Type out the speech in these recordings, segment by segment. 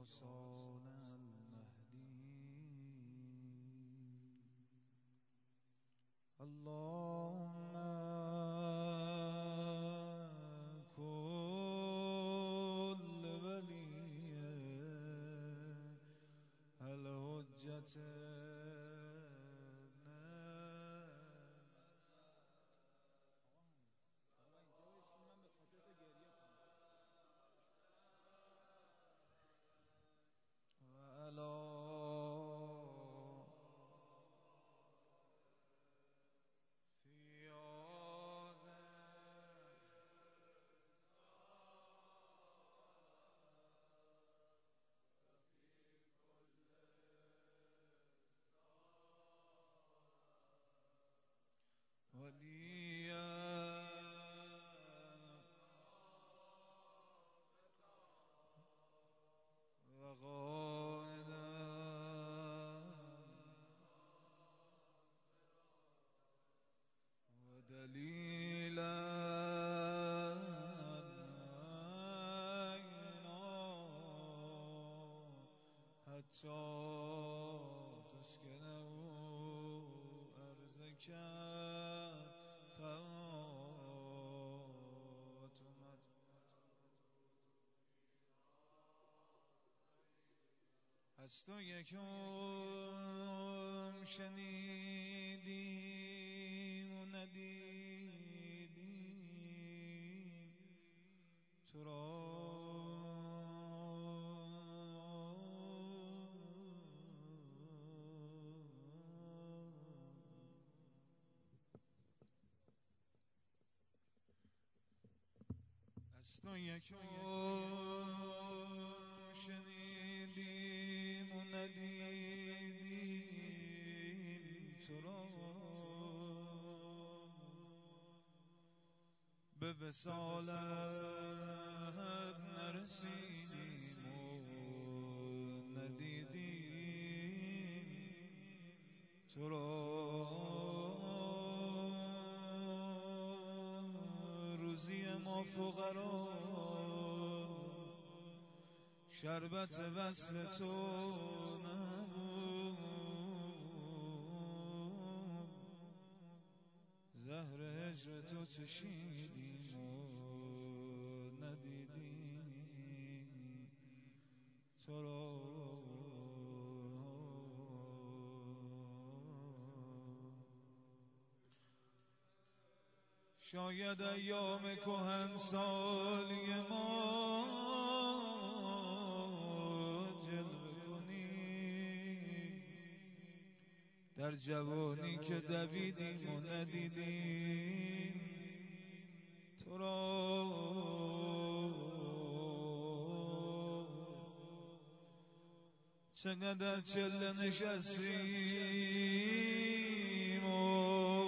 خراسان المهدی اللهم كل ولي الحجة وليا وقائدا ودليلا حتى تسكنه أرزك از تو یکم شنیدیم و ندیدیم تو را از تو یکم شنیدیم و ندیدیم تو را به وصالت نرسیدیم و ندیدیم تو را روزی ما فقرا شربت وصل تو نبود زهر هجر تو چشیدیم و ندیدیم تو را شاید ایام کهنسالی ما جلوه کنی در جوانی که دویدیم و ندیدیم تو را چقدر چله نشستیم و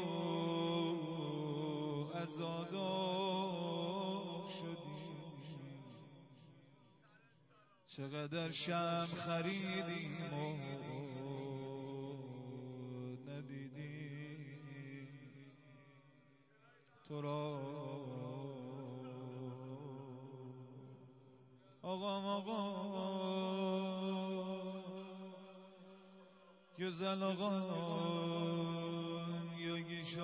عزادار شدیم چقدر شمع خریدیم و ندیدیم تو را آقا güzel ağam ya giş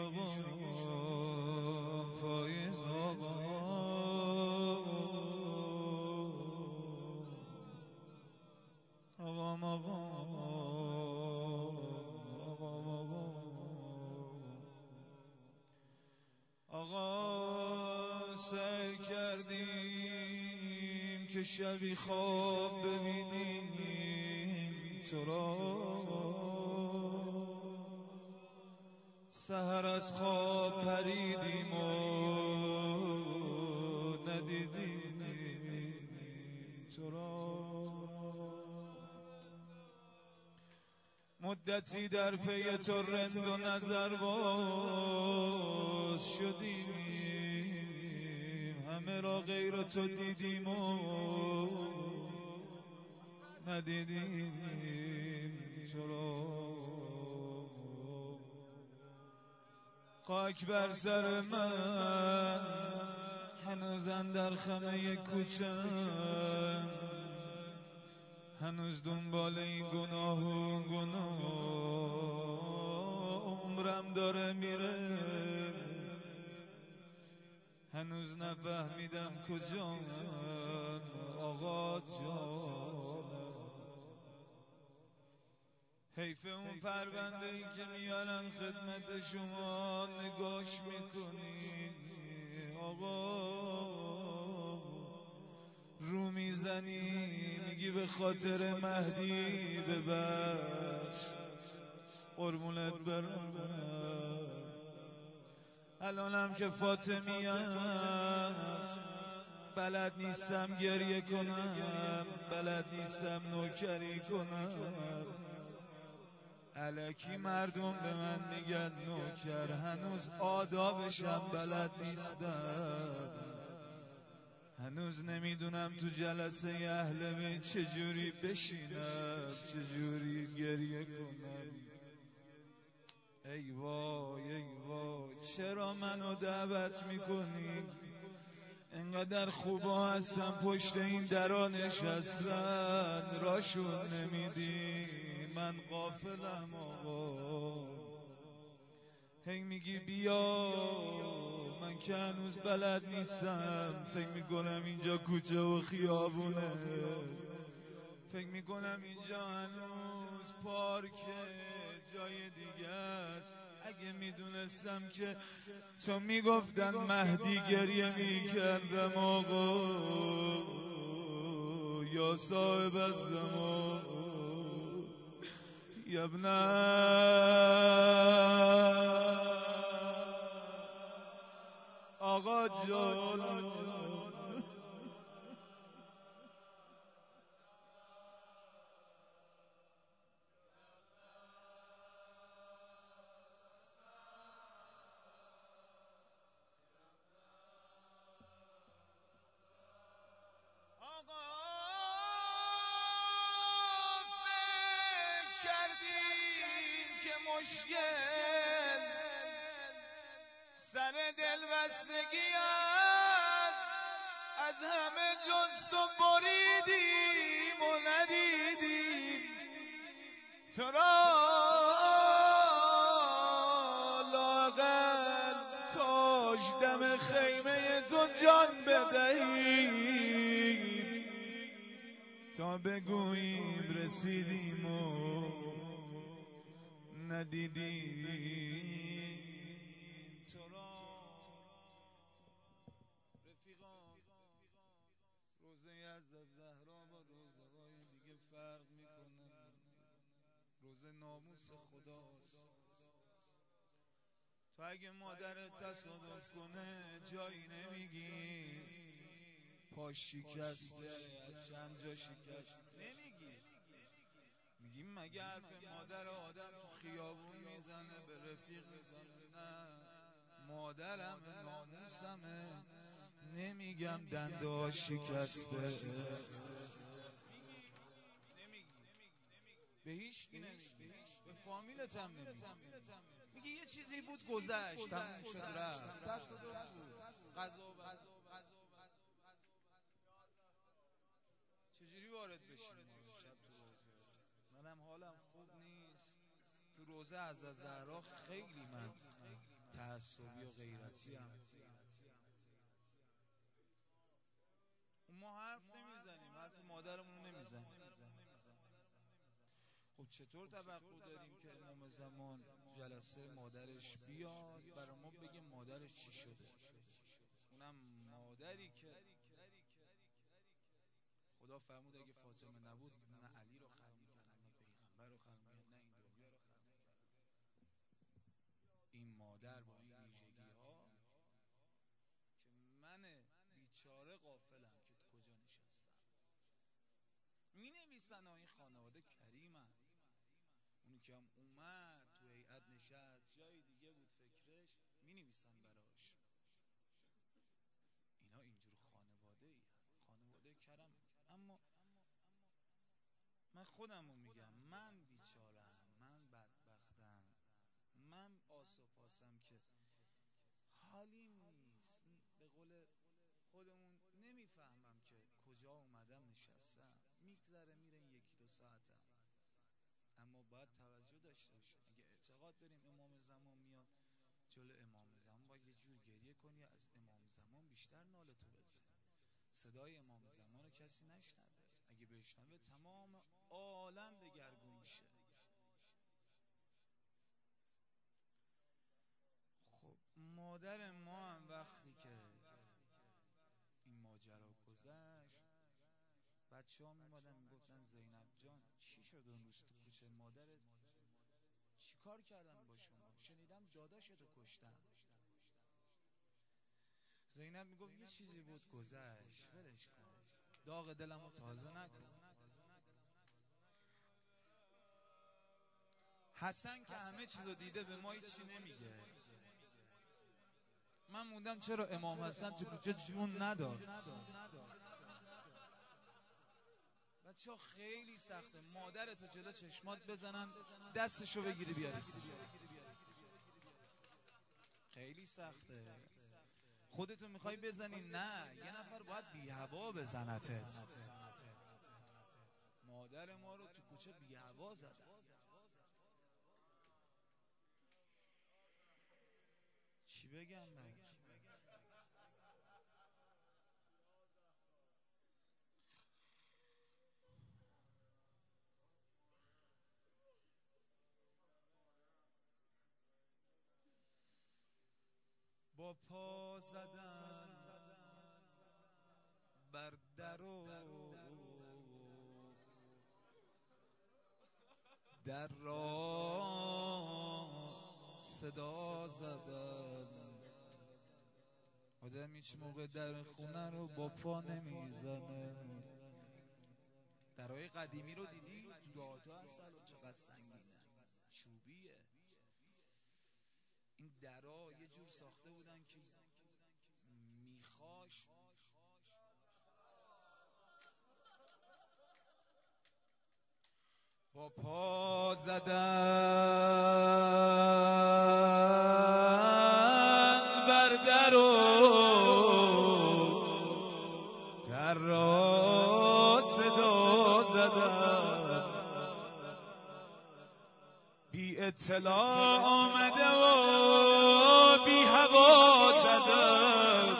ağam faiz ağam ağam آقا سعی کردیم که شبی خواب ببینیم تو را سحر از خواب پریدیم و ندیدیم تو را مدتی در پی تو رند و نظر باز شدیم همه را غیر تو دیدیم و ندیدیم تو را خاک بر سر من هنوز اندر خمه کوچم هنوز دنبال این گناه و گناه عمرم داره میره، هنوز نفهمیدم کجا آقا جان. حیف اون پرونده ای که میارن خدمت شما نگاش میکنی آقا، رو میزنی میگی به خاطر مهدی ببخش قربونت برم. الانم که فاطمی است بلد نیستم گریه کنم، بلد نیستم نوکری کنم. الکی مردم به من میگن نوکر، هنوز آدابشم بلد نیستم. هنوز نمیدونم تو جلسه اهل بیت چجوری بشینم، چجوری گریه کنم. ای وای ای وای، چرا منو دعوت میکنی؟ انقدر خوبا هستن پشت این درا نشستن، راشون نمیدی، من غافلم آقا. هی میگی بیا، من که هنوز بلد نیستم، فکر میکنم اینجا کوچه و خیابونه، فکر میکنم اینجا هنوز پارکه، جای دیگه است. اگه میدونستم که تو میگفتن مهدی گریه میکردم آقا، یا صاحب الزمان یا ابن آقا جان. آقا فکر کردیم که مشکل سر دلبستگی است، از همه جز تو بریدیم و ندیدیم تو را، لااقل کاش دم خیمه تو جان بدهیم تا بگوییم رسیدیم و ندیدیم تو را. رفیقان، روزه از زهرا با روزه های دیگه فرق میکنه، روزه ناموس خداست. تو اگه مادرت تصادف کنه جایی نمیگی پاش شکسته، چند جا شکست نمیگی، میگیم مگه حرف مادر آدم تو خیابون میزنه به رفیق میزنه؟ نه، مادرم ناموسمه، نمیگم دنده ها شکسته، به هیچ کی نمیگی، به فامیلت هم نمیگی، میگی یه چیزی بود گذشت تموم شد رفت، تصادف بود، قضا. چجوری وارد بشیم شب تو روزه؟ منم حالم خوب نیست، تو روزه از زهرا خیلی من تعصبی و غیرتی هم. ما حرف نمیزنیم، حرف مادرمون نمیزنیم. خب چطور توقع داریم که امام زمان جلسه مادرش بیاد برای ما بگه مادرش چی شده؟ اونم مادری که خدا فرمود اگه فاطمه نبود نه علی رو خلق می‌کردن، نه پیغمبر رو خلق می‌کردن، نه این دنیا رو خلق می‌کردن. این مادر با این ویژگی ها که من بیچاره غافلم که کجا نشستم. می نویسن این خانواده کریمن، اونی که هم اومد تو هیئت نشست جای دیگه بود فکرش، می نویسن براش. اینا اینجور خانواده ای هن. خانواده کرم. اما من خودمو میگم، من بیچارم، من بدبختم، من آس و پاسم که حالیم نیست، به قول خودمون نمیفهمم که کجا اومدم نشستم. میگذره میره این یکی ساعتم، اما باید توجه داشته باشیم. اگه اعتقاد داریم امام زمان میاد، جلو امام زمان باید یه جور گریه کنی از امام زمان بیشتر ناله تو بزنی. صدای امام زمان رو کسی نشنوه، اگه بشنوه تمام عالم دگرگون میشه. خب مادر ما هم وقتی که این ماجرا گذشت، بچه ها میمادن میگفتن زینب جان چی شد اون روز تو کوچه، مادرت چی کار کردن با شما؟ شنیدم داداشتو کشتن. زینب میگفت یه چیزی بود گذشت، ولش کن، داغ دلمو تازه نکن. حسن که همه چیزو دیده به ما هیچی نمیگه. من موندم چرا امام حسن تو کوچه جون نداد. بچه ها خیلی سخته مادرتو جلو چشمات بزنن دستشو بگیری بیاری، خیلی سخته. خودتو میخوای بزنی، نه یه نفر باید بی هوا بزنتت. مادر ما رو تو کوچه بی هوا زدن. چی بگم من؟ با پا زدن بر در و در را صدا زدن. آدم هیچ موقع در خونه رو با پا نمیزنه. درهای قدیمی رو دیدی؟ تو دهاتا هستن و چقدر سنگینه، چوبیه. این درها یه جور ساخته بودن که میخاش با پا زدن بر در و در را صدا زدن. بی اطلاع آمده و بی هوا زدن.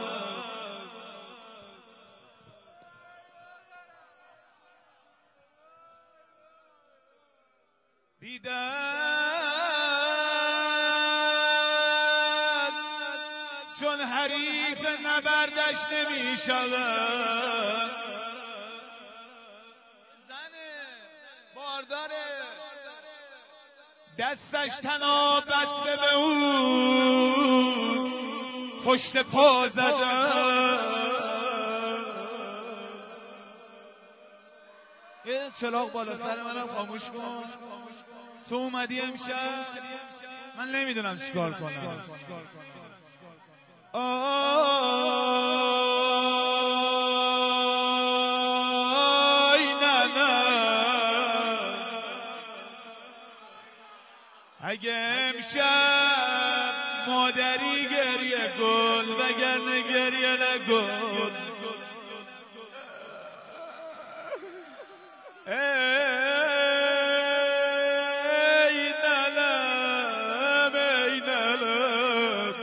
دیدن چون حریف نبردش نمی شود. زنه بارداره دستش تنها بسته به اون پشت پا زدن. یه چراغ بالا سر منم خاموش کن. تو اومدی امشب من نمیدونم چیکار کنم. آی نه نه اگه امشب مادری گریه کن وگرنه گریه نکن. ای نلم ای نلم.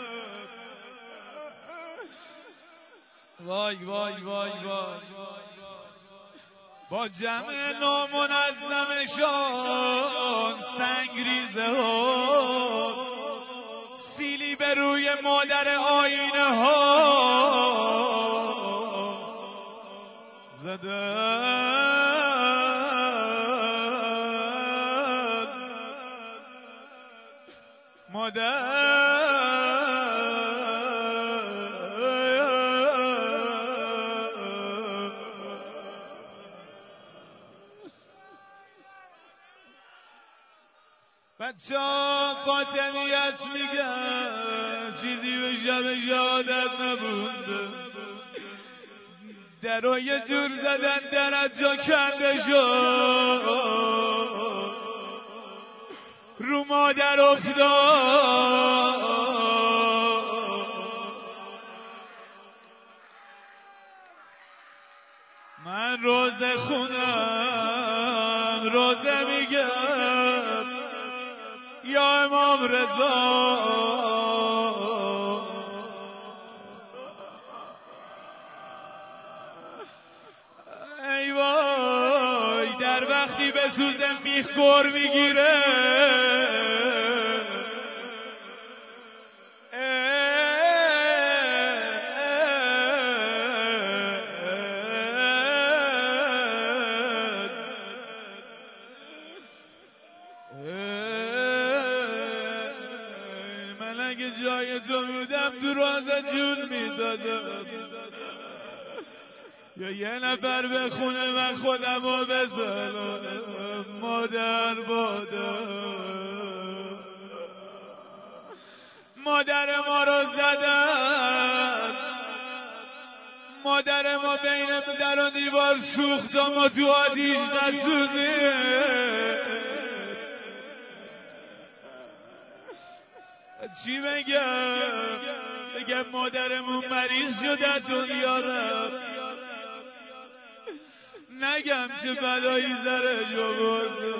وای وای وای وای. با جمع نامنظمشان سنگریزه ها سیلی به روی مادر آینه ها زدن. مادر بچه ها فاطمی هست میگن چیزی به شب شهادت نبود. در رو یه جور زدن درت جا کنده شد رو مادر افتاد. من روز خونم رضا. ای وای در وقتی به سوزن میخ گر میگیره، من اگه جای تو بودم تو راز جون میدادم، یا یه نفر به خونه من خودم رو بزنم. مادر مادر ما رو زدن، مادر ما بین در و دیوار سوخت و ما تو آتیش نسوزیم. چی بگم مادرمون مریض شده دنیا رفت، نگم چه بلایی زره جورد،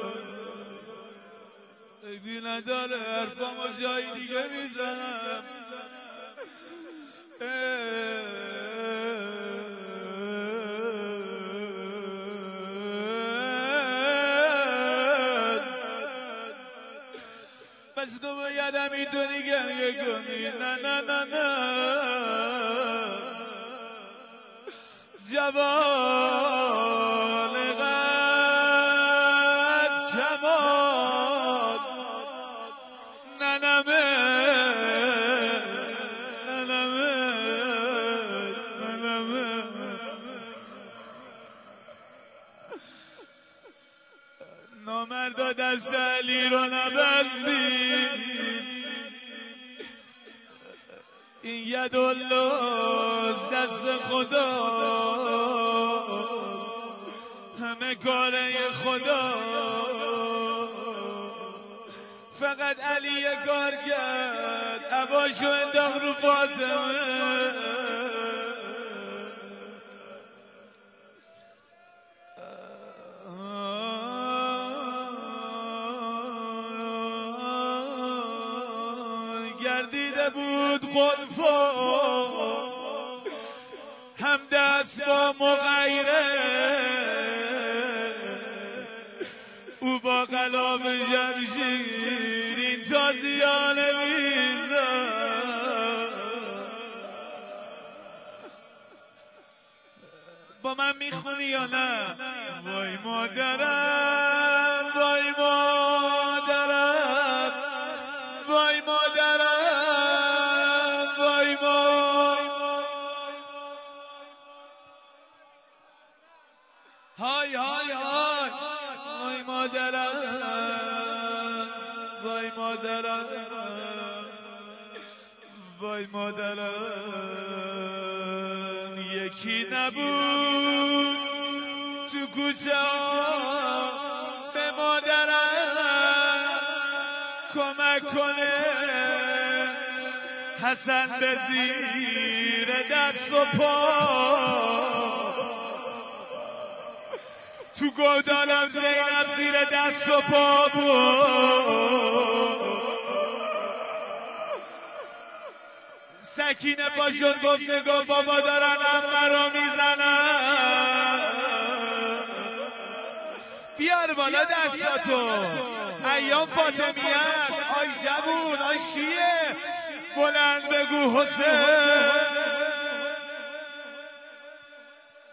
ایدی نداره حرفامو جایی دیگه میزنم. پس تو باید میدونی گریه کنی. نه نه نه نه جوان قد کمان ننمه نامردا دست علی رو نبندی، این یدالله دست خدا، همه کاره خدا. فقط علی کار کرد عباشو انداخت رو فاطمه. گردیده بود خلفا هم دست با مغیره، او با غلاف جمشیر این تازیانه میزد. با من میخونی یا نه؟ وای مادرم وای مادرم وای مادرم وای های های های وای مادرم وای مادرم وای مادرم. یکی نبود تو کوچه به مادرم کمک کنه، حسن به زیر دست و پا، تو گودالم زینب زیر دست و پا بود. سکینه پاشون گفت نگاه بابا دارن عمه رو میزنن، بیار بالا دستاتو، ایام فاطمیه است. آی جوون آی شیعه بلند بگو حسین.